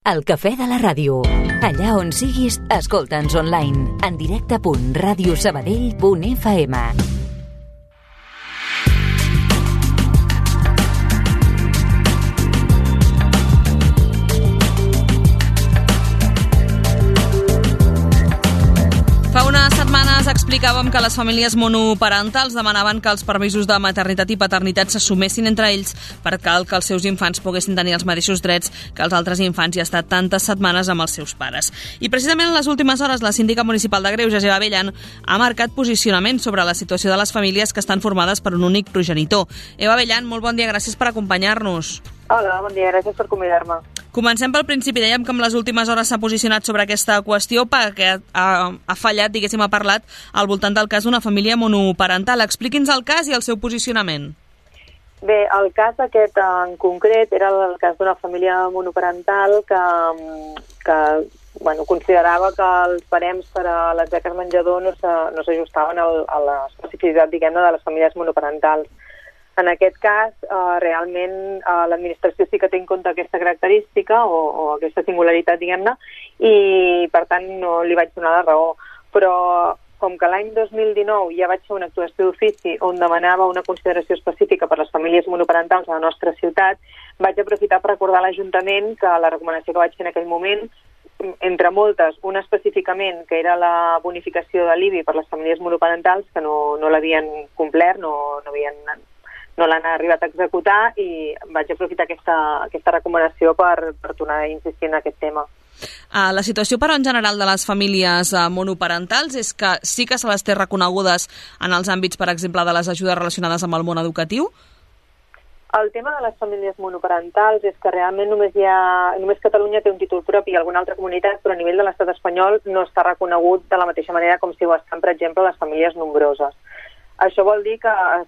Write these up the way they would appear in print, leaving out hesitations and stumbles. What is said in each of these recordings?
El cafè de la ràdio. Allà on siguis, escolta'ns online. En directe.radiosabadell.fm. Fa unes setmanes explicàvem que les famílies monoparentals demanaven que els permisos de maternitat i paternitat s'assumessin entre ells per tal que els seus infants poguessin tenir els mateixos drets que els altres infants i estar tantes setmanes amb els seus pares. I precisament en les últimes hores la síndica municipal de Greuges, Eva Abellan, ha marcat posicionament sobre la situació de les famílies que estan formades per un únic progenitor. Eva Abellan, molt bon dia, gràcies per acompanyar-nos. Hola, bon dia, gràcies per convidar-me. Comencem pel principi. Dèiem que en les últimes hores s'ha posicionat sobre aquesta qüestió perquè ha fallat, diguéssim, ha parlat al voltant del cas d'una família monoparental. Expliqui'ns el cas i el seu posicionament. Bé, el cas aquest en concret era el cas d'una família monoparental que considerava que els barems per a les beques menjador no s'ajustaven a l'especificitat, diguem-ne, de les famílies monoparentals. En aquest cas, realment, l'administració sí que té en compte aquesta característica o aquesta singularitat, diguem-ne, i, per tant, no li vaig donar la raó. Però, com que l'any 2019 ja vaig fer una actuació d'ofici on demanava una consideració específica per a les famílies monoparentals a la nostra ciutat, vaig aprofitar per recordar a l'Ajuntament que la recomanació que vaig fer en aquell moment, entre moltes, una específicament, que era la bonificació de l'IBI per a les famílies monoparentals, que no l'havien complert, no l'han arribat a executar, i vaig aprofitar aquesta recomanació per tornar a insistir en aquest tema. La situació, però, en general de les famílies monoparentals és que sí que se les té reconegudes en els àmbits, per exemple, de les ajudes relacionades amb el món educatiu? El tema de les famílies monoparentals és que realment només Catalunya té un títol propi i alguna altra comunitat, però a nivell de l'estat espanyol no està reconegut de la mateixa manera com si ho estan, per exemple, les famílies nombroses. Això vol dir que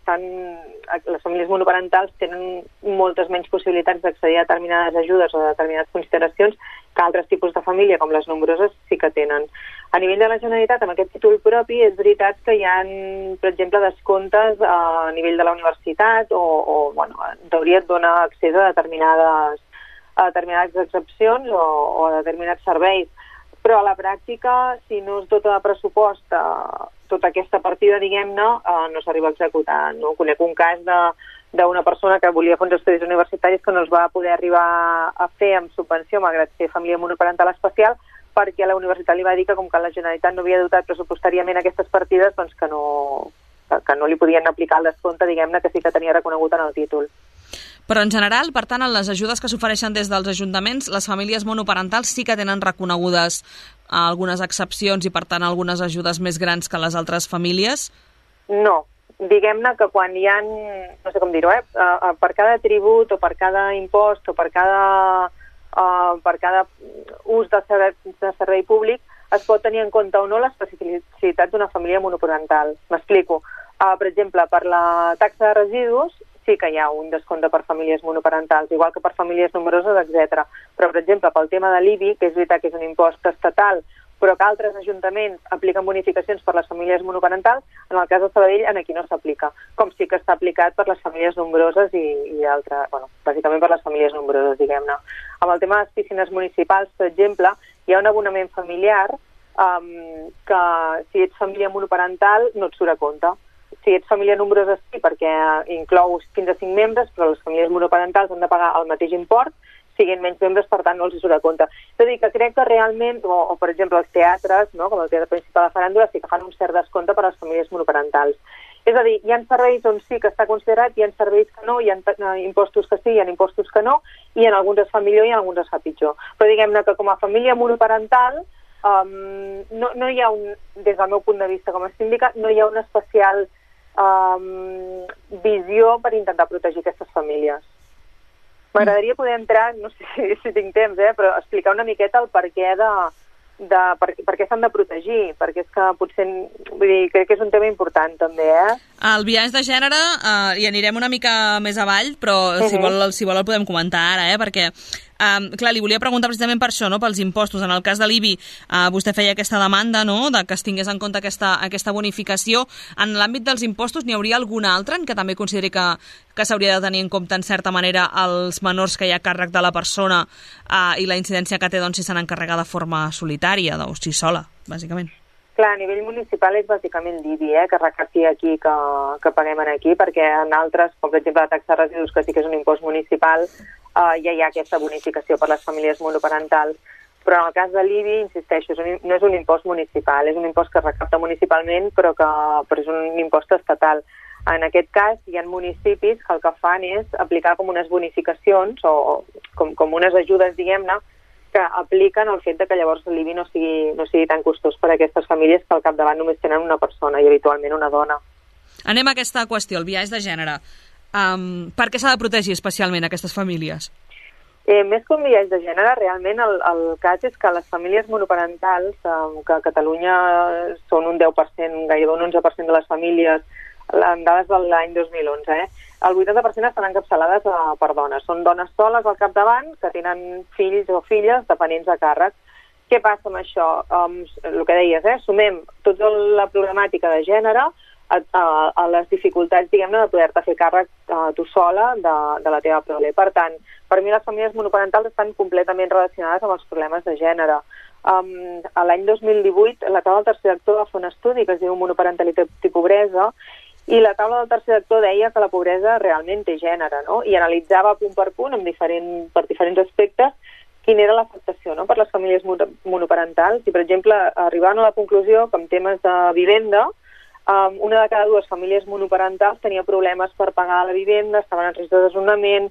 les famílies monoparentals tenen moltes menys possibilitats d'accedir a determinades ajudes o a determinades consideracions que altres tipus de família, com les nombroses, sí que tenen. A nivell de la Generalitat, amb aquest títol propi, és veritat que hi ha, per exemple, descomptes a nivell de la universitat o en teoria et dona accés a determinades excepcions o a determinats serveis. Però a la pràctica, si no es dota de pressupost tota aquesta partida, diguem-ne, no s'arriba a executar. No? Conec un cas d'una persona que volia fons d'estudis universitaris que no es va poder arribar a fer amb subvenció, malgrat ser família monoparental especial, perquè la universitat li va dir que com que la Generalitat no havia dotat pressupostàriament aquestes partides, doncs que no li podien aplicar el descompte, diguem-ne, que sí que tenia reconegut en el títol. Però en general, per tant, en les ajudes que s'ofereixen des dels ajuntaments, les famílies monoparentals sí que tenen reconegudes algunes excepcions i, per tant, algunes ajudes més grans que les altres famílies? No. Diguem-ne que quan hi ha, no sé com dir-ho, per cada tribut o per cada impost o per cada ús de servei públic es pot tenir en compte o no l'especificitat d'una família monoparental. M'explico. Per exemple, per la taxa de residus sí que hi ha un descompte per famílies monoparentals, igual que per famílies nombroses, etc. Però, per exemple, pel tema de l'IBI, que és veritat que és un impost estatal, però que altres ajuntaments apliquen bonificacions per les famílies monoparentals, en el cas de Sabadell aquí no s'aplica, com sí que està aplicat per les famílies nombroses i altres, bàsicament per les famílies nombroses, diguem-ne. Amb el tema de les piscines municipals, per exemple, hi ha un abonament familiar que si ets família monoparental no et surt a compte. Si ets família nombrosa sí, perquè inclou fins a 5 membres, però les famílies monoparentals han de pagar el mateix import, siguin menys membres, per tant no els surt a compte. És a dir, que crec que realment, o per exemple els teatres, no, com el Teatre Principal de Faràndula, sí que fan un cert descompte per a les famílies monoparentals. És a dir, hi ha serveis on sí que està considerat, hi ha serveis que no, hi ha impostos que sí, hi ha impostos que no, i en alguns es fa millor i en alguns es fa pitjor. Però diguem-ne que com a família monoparental no hi ha des del meu punt de vista com a síndica, no hi ha una especial visió per intentar protegir aquestes famílies. M'agradaria poder entrar, no sé si tinc temps, però explicar una miqueta el perquè per què s'han de protegir, perquè és que potser, crec que és un tema important també, El biaix de gènere hi anirem una mica més avall, però si vol el podem comentar ara, perquè Clar, li volia preguntar precisament per això, no? Pels impostos. En el cas de l'IBI, vostè feia aquesta demanda, no?, de que es tingués en compte aquesta bonificació. En l'àmbit dels impostos, n'hi hauria algun altre en què també consideri que s'hauria de tenir en compte, en certa manera, els menors que hi ha a càrrec de la persona i la incidència que té, doncs, si se n'encarrega de forma solitària, o si sola, bàsicament? Clar, a nivell municipal és bàsicament l'IBI, que recapti aquí, que paguem aquí, perquè en altres, com per exemple la taxa de residus, que sí que és un impost municipal, ja hi ha aquesta bonificació per les famílies monoparentals. Però en el cas de l'IBI, insisteixo, no és un impost municipal, és un impost que es recapta municipalment, però és un impost estatal. En aquest cas, hi ha municipis que el que fan és aplicar com unes bonificacions o com unes ajudes, diguem-ne, que apliquen el fet que llavors l'IBI no sigui tan costós per a aquestes famílies que al capdavant només tenen una persona i habitualment una dona. Anem a aquesta qüestió, el biaix de gènere. Per què s'ha de protegir especialment aquestes famílies? Més que un biaix de gènere, realment el cas és que les famílies monoparentals, que a Catalunya són un 10%, gairebé un 11% de les famílies, en dades de l'any 2011, el 80% estan encapçalades per dones. Són dones soles al capdavant que tenen fills o filles dependents a càrrec. Què passa amb això? El que deies, sumem tota la problemàtica de gènere a les dificultats, diguem-ne, de poder-te fer càrrec tu sola de la teva prole. Per tant, per mi les famílies monoparentals estan completament relacionades amb els problemes de gènere. A l'any 2018, la taula del tercer sector va fer un estudi que es diu Monoparentalitat i pobresa, i la taula del tercer sector deia que la pobresa realment té gènere, no? I analitzava punt per punt, per diferents aspectes, quina era l'afectació, no?, per les famílies monoparentals. I, per exemple, arribant a la conclusió que en temes de vivenda, una de cada dues famílies monoparentals tenia problemes per pagar la vivenda, estaven en risc de desnonament,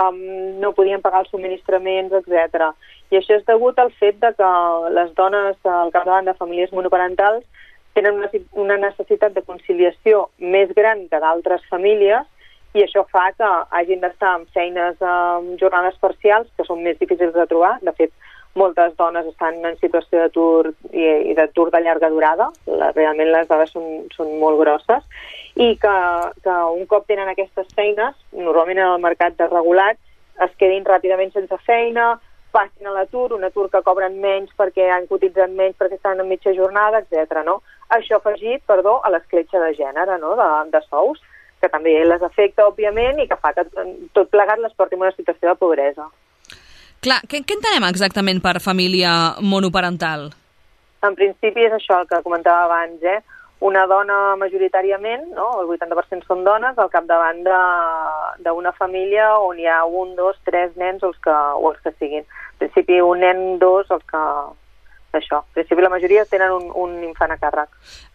no podien pagar els subministraments, etc. I això és degut al fet de que les dones al capdavant de famílies monoparentals tenen una necessitat de conciliació més gran que d'altres famílies i això fa que hagin d'estar amb feines amb jornades parcials que són més difícils de trobar. De fet, moltes dones estan en situació d'atur i d'atur de llarga durada. Realment les dades són molt grosses i que un cop tenen aquestes feines, normalment en el mercat desregulat, es quedin ràpidament sense feina, passin a l'atur, un atur que cobren menys perquè han cotitzat menys perquè estan en mitja jornada, etc. No? Això afegit, a l'escletxa de gènere, no?, de sous, que també les afecta, òbviament, i que fa que tot plegat les porti en una situació de pobresa. Clar, què entenem exactament per família monoparental? En principi és això el que comentava abans, una dona majoritàriament, no? El 80% són dones, al capdavant d'una família on hi ha 1, 2, 3 nens o els que siguin. En principi un nen, dos, els que... Això. En principi la majoria tenen un infant a càrrec.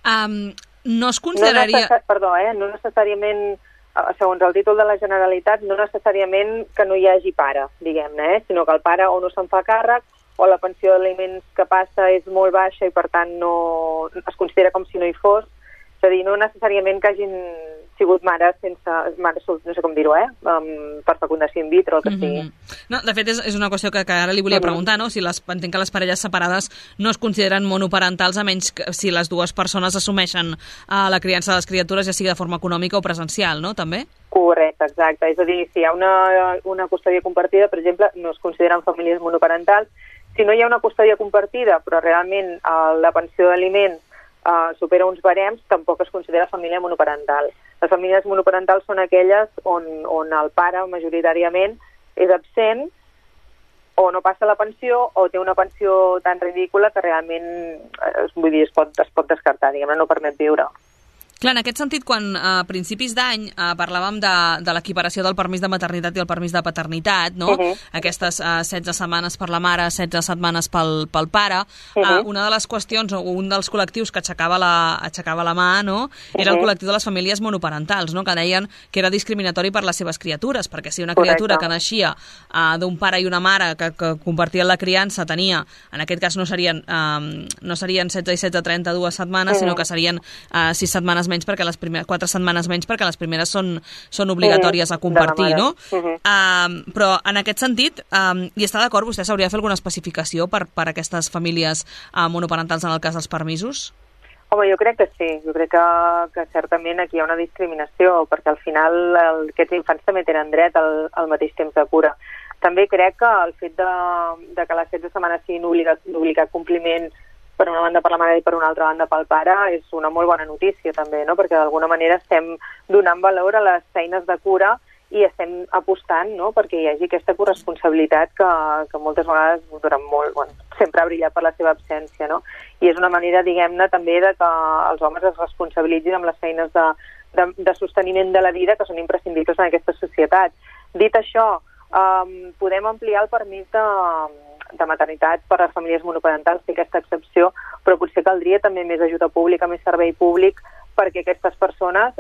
No es consideraria... No necessàriament, segons el títol de la Generalitat, no necessàriament que no hi hagi pare, diguem-ne, sinó que el pare o no se'n fa càrrec o la pensió d'aliments que passa és molt baixa i per tant no es considera com si no hi fos. És a dir, no necessàriament que hagin sigut mares no sé com dir-ho, per fecundació in vitro, el que sigui. No, de fet, és una qüestió que ara li volia preguntar, no? Entenc que les parelles separades no es consideren monoparentals, a menys que si les dues persones assumeixen la criança de les criatures, ja sigui de forma econòmica o presencial, no? També? Correcte, exacte. És a dir, si hi ha una custòdia compartida, per exemple, no es consideren famílies monoparentals. Si no hi ha una custòdia compartida, però realment la pensió d'aliments supera uns barems, tampoc es considera família monoparental. Les famílies monoparentals són aquelles on el pare majoritàriament és absent o no passa la pensió o té una pensió tan ridícula que realment es pot descartar, diguem-ne, no permet viure. Clar, en aquest sentit, quan a principis d'any parlàvem de l'equiparació del permís de maternitat i el permís de paternitat, no? Aquestes 16 setmanes per la mare, 16 setmanes pel pare, una de les qüestions o un dels col·lectius que aixecava la mà, no?, era el col·lectiu de les famílies monoparentals, no?, que deien que era discriminatori per les seves criatures, perquè si una criatura que naixia d'un pare i una mare que compartien la criança tenia, en aquest cas no serien 16 i 16 32 setmanes, sinó que serien 6 setmanes menys perquè les primeres 4 setmanes menys perquè les primeres són obligatòries a compartir, no? Però en aquest sentit, i està d'acord, vostè s'hauria de fer alguna especificació per aquestes famílies monoparentals en el cas dels permisos? Home, jo crec que sí. Jo crec que certament aquí hi ha una discriminació, perquè al final aquests infants també tenen dret al mateix temps de cura. també crec que el fet de que les 16 setmanes siguin d'obligat compliment per una banda per la mare i per una altra banda pel pare és una molt bona notícia també, no? Perquè d'alguna manera estem donant valor a les feines de cura i estem apostant, no?, perquè hi hagi aquesta corresponsabilitat que moltes vegades sempre ha brillat per la seva absència, no? I és una manera, diguem-ne, també de que els homes es responsabilitzin amb les feines de sosteniment de la vida que són imprescindibles en aquesta societat. Dit això, podem ampliar el permís de maternitat per a les famílies monoparentals, té aquesta excepció, però potser caldria també més ajuda pública, més servei públic, perquè aquestes persones,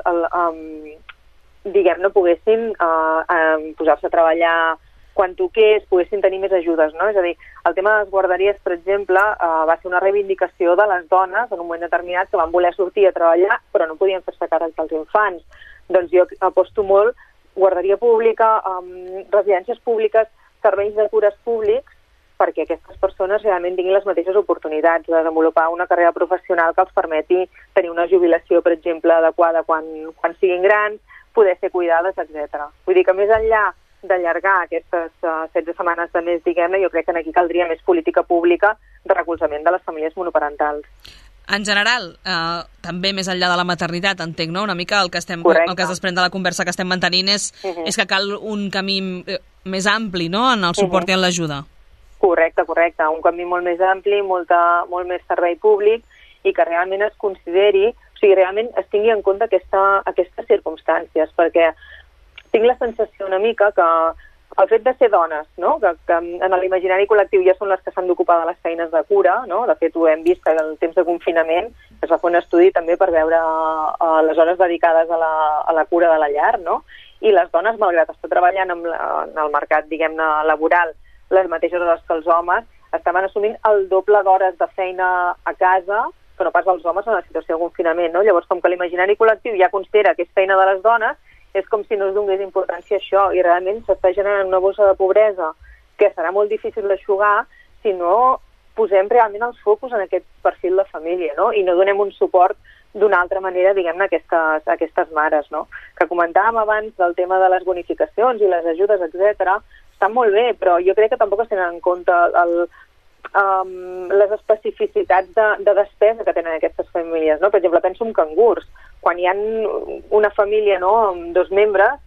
diguem-ne, poguessin posar-se a treballar quan toqués, poguessin tenir més ajudes, no? És a dir, el tema de les guarderies, per exemple, va ser una reivindicació de les dones en un moment determinat que van voler sortir a treballar però no podien fer-se càrrec dels infants. Doncs jo aposto molt guarderia pública, residències públiques, serveis de cures públics, perquè aquestes persones realment tinguin les mateixes oportunitats de desenvolupar una carrera professional que els permeti tenir una jubilació, per exemple, adequada quan siguin grans, poder ser cuidades, etc. Vull dir que més enllà d'allargar aquestes 16 setmanes de més, diguem-ne, jo crec que aquí caldria més política pública de recolzament de les famílies monoparentals. En general, també més enllà de la maternitat, entenc, no? Una mica el que es desprèn de la conversa que estem mantenint és que cal un camí més ampli, no?, en el suport i en l'ajuda. Correcte. Un camí molt més ampli, molt més servei públic i que realment es consideri, o sigui, realment es tingui en compte aquestes circumstàncies, perquè tinc la sensació una mica que el fet de ser dones, no?, que en l'imaginari col·lectiu ja són les que s'han d'ocupar de les feines de cura, no?, de fet ho hem vist en el temps de confinament, es va fer un estudi també per veure les hores dedicades a la cura de la llar, no?, i les dones, malgrat estar treballant en el mercat, diguem-ne, laboral, les mateixes hores que els homes, estaven assumint el doble d'hores de feina a casa que no pas els homes en la situació de confinament, no? Llavors, com que l'imaginari col·lectiu ja considera que és feina de les dones, és com si no es donés importància a això, i realment s'està generant una bossa de pobresa que serà molt difícil d'aixugar si no posem realment els focus en aquest perfil de família, no?, i no donem un suport d'una altra manera, diguem-ne, a aquestes mares, no? Que comentàvem abans del tema de les bonificacions i les ajudes, etc. Està molt bé, però jo crec que tampoc es tenen en compte les especificitats de despesa que tenen aquestes famílies, no? Per exemple, penso en cangurs. Quan hi ha una família, no?, amb 2 membres,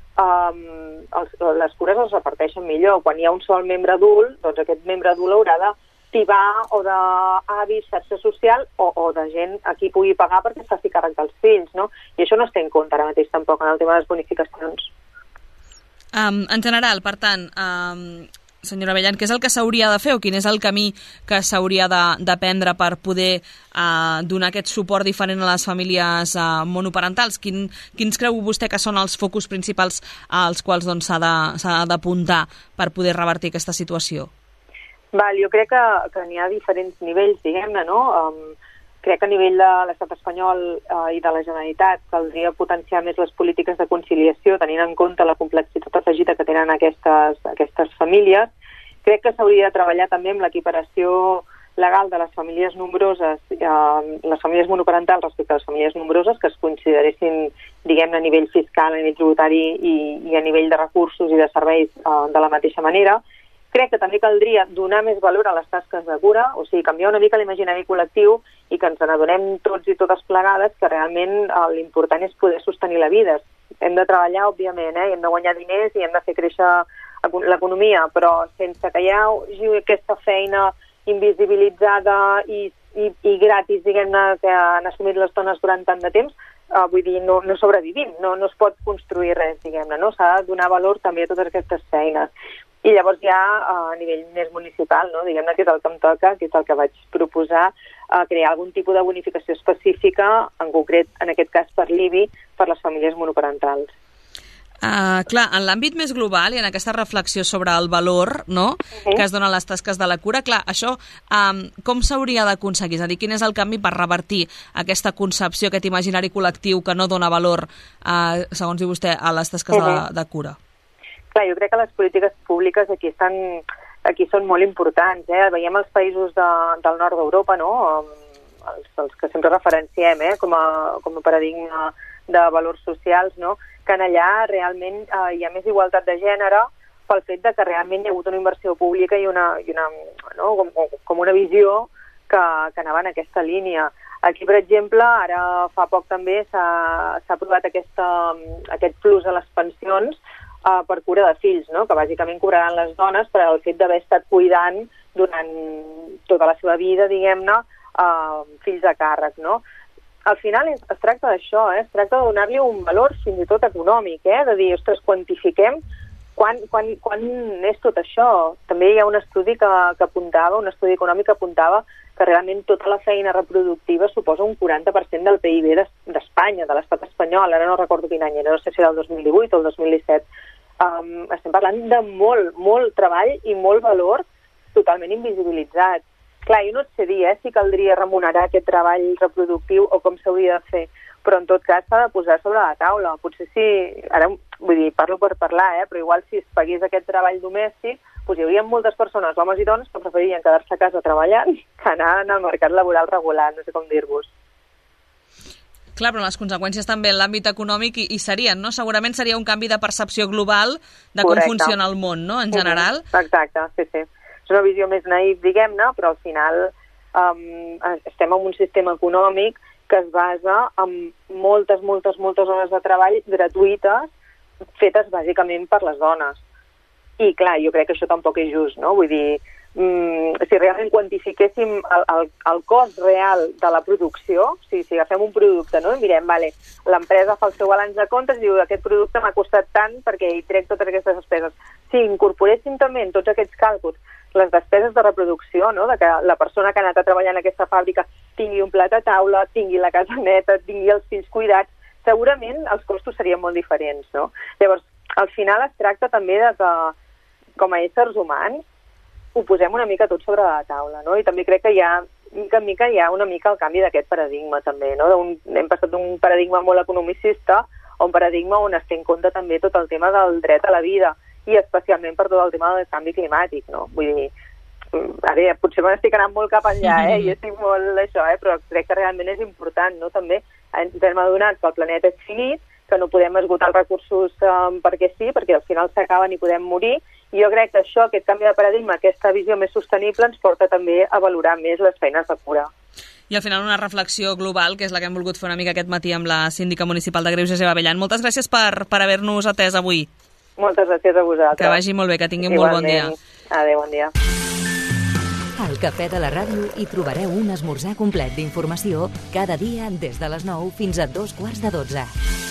les cures es reparteixen millor. Quan hi ha un sol membre adult, doncs aquest membre adult haurà de tibar o d'avis, xarxa social o de gent a qui pugui pagar perquè es faci càrrec dels fills, no? I això no es té en compte ara mateix tampoc en el tema de les bonificacions. En general, per tant, senyora Abellan, què és el que s'hauria de fer o quin és el camí que s'hauria de prendre per poder donar aquest suport diferent a les famílies monoparentals? Quins creu vostè que són els focus principals als quals s'ha d'apuntar per poder revertir aquesta situació? Jo crec que n'hi ha diferents nivells, diguem-ne, no? Crec que a nivell de l'estat espanyol i de la Generalitat caldria potenciar més les polítiques de conciliació, tenint en compte la complexitat afegida que tenen aquestes famílies. Crec que s'hauria de treballar també amb l'equiparació legal de les famílies nombroses, les famílies monoparentals respecte a les famílies nombroses, que es consideressin, diguem-ne, a nivell fiscal, a nivell tributari i a nivell de recursos i de serveis de la mateixa manera. Crec que també caldria donar més valor a les tasques de cura, o sigui, canviar una mica l'imaginari col·lectiu i que ens n'adonem tots i totes plegades que realment l'important és poder sostenir la vida. Hem de treballar, òbviament, i hem de guanyar diners i hem de fer créixer l'economia, però sense que hi hagi aquesta feina invisibilitzada i gratis, diguem-ne, que han assumit les dones durant tant de temps, vull dir, no sobrevivim, no es pot construir res, diguem-ne, no? S'ha de donar valor també a totes aquestes feines. I llavors ja a nivell més municipal, no? Diguem-ne que és el que em toca, que és el que vaig proposar, crear algun tipus de bonificació específica, en concret, en aquest cas per l'IBI, per les famílies monoparentals. Clar, en l'àmbit més global i en aquesta reflexió sobre el valor, no?, que es donen les tasques de la cura, clar, això com s'hauria d'aconseguir? És a dir, quin és el canvi per revertir aquesta concepció, aquest imaginari col·lectiu que no dona valor, segons diu vostè, a les tasques de cura? Clar, jo crec que les polítiques públiques aquí són molt importants. Veiem els països del nord d'Europa, no?, els que sempre referenciem com a paradigma de valors socials, no?, que en allà realment hi ha més igualtat de gènere, pel fet de que realment hi ha hagut una inversió pública i una com una visió que anava en aquesta línia. Aquí, per exemple, ara fa poc també s'ha aprovat aquest plus a les pensions per cura de fills, no? Que bàsicament cobraran les dones per al fet d'haver estat cuidant durant tota la seva vida, diguem-ne, fills a càrrec, no? Al final es tracta d'això, es tracta de donar-li un valor fins i tot econòmic, de dir, ostres, quantifiquem quan és tot això. També hi ha un estudi que apuntava, un estudi econòmic que apuntava que realment tota la feina reproductiva suposa un 40% del PIB d'Espanya, de l'estat espanyol. Ara no recordo quin any era, no sé si era el 2018 o el 2017. Estem parlant de molt treball i molt valor totalment invisibilitzat. Clar, jo no et sé dir si caldria remunerar aquest treball reproductiu o com s'hauria de fer, però en tot cas s'ha de posar sobre la taula. Potser sí, ara vull dir, parlo per parlar, però igual si es pagués aquest treball domèstic, doncs hi hauria moltes persones, homes i dones, que preferirien quedar-se a casa treballant que anar al mercat laboral regular, no sé com dir-vos. Clar, però les conseqüències també en l'àmbit econòmic hi serien, no? Segurament seria un canvi de percepció global de com funciona el món, no?, en general. Exacte, sí. És una visió més naïf, diguem-ne, però al final estem en un sistema econòmic que es basa en moltes hores de treball gratuïtes fetes bàsicament per les dones. I clar, jo crec que això tampoc és just, no? Vull dir, si realment quantifiquéssim el cost real de la producció, si agafem un producte, no? I mirem, l'empresa fa el seu balanç de comptes i diu, aquest producte m'ha costat tant perquè hi trec totes aquestes despeses. Si incorporéssim també en tots aquests càlculs les despeses de reproducció, no? De que la persona que ha anat a treballar en aquesta fàbrica tingui un plat a taula, tingui la casa neta, tingui els fills cuidats, segurament els costos serien molt diferents, no? Llavors, al final es tracta també de que, com a éssers humans, ho posem una mica tot sobre la taula, no? I també crec que mica en mica hi ha una mica el canvi d'aquest paradigma, també, no? Hem passat d'un paradigma molt economicista a un paradigma on es té en compte també tot el tema del dret a la vida, i especialment per tot el tema del canvi climàtic, no? Vull dir, potser m'estic anant molt cap enllà, i estic molt això, però crec que realment és important, no? També ens hem adonat que el planeta és finit, que no podem esgotar els recursos perquè sí, perquè al final s'acaben i podem morir, i jo crec que això, aquest canvi de paradigma, aquesta visió més sostenible, ens porta també a valorar més les feines de cura. I al final una reflexió global, que és la que hem volgut fer una mica aquest matí amb la síndica municipal de Greuges, Eva Abellan. Moltes gràcies per haver-nos atès avui. Moltes gràcies a vosaltres. Que vagi molt bé, que tingui un molt bon dia. Adéu, bon dia. Al Cafè de la Ràdio hi trobareu un esmorzar complet d'informació cada dia des de les 9 fins a 2:15.